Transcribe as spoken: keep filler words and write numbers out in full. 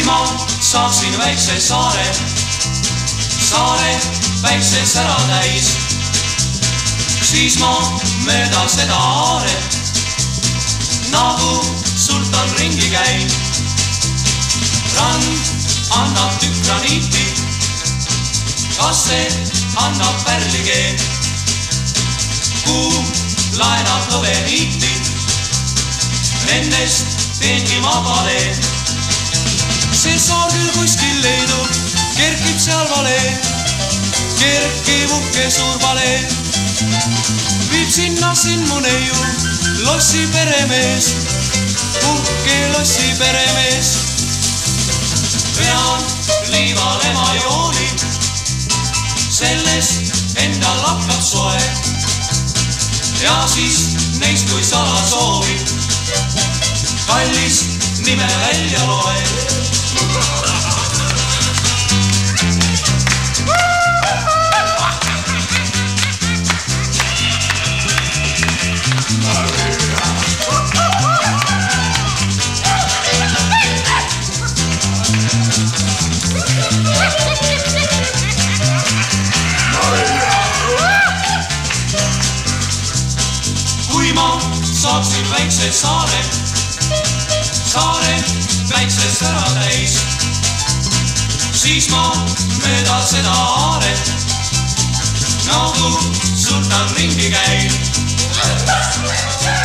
ma saaksin väikse saare, saare väikse sära täis, siis ma mööda seda aaret nagu sultan ringi käin. Rand annab tükk graniiti, kasse annab pärlikeen, kuu laenab hõbeniiti, nendest teengi ma palee. See saar küll kuskil leidub, kerkib seal valee, kerkib uhke suur valee. Viib sinna siin mu neiu, lossi peremees, uhke lossi peremees. Pean liivale ma jooni, sellest endal hakkab soe, ja siis neist kui sala soovi, kallis nime välja loe. Kui ma saaksin väikse saare, saare väikse sära täis, siis ma mööda seda aaret nagu sultan ringi käin.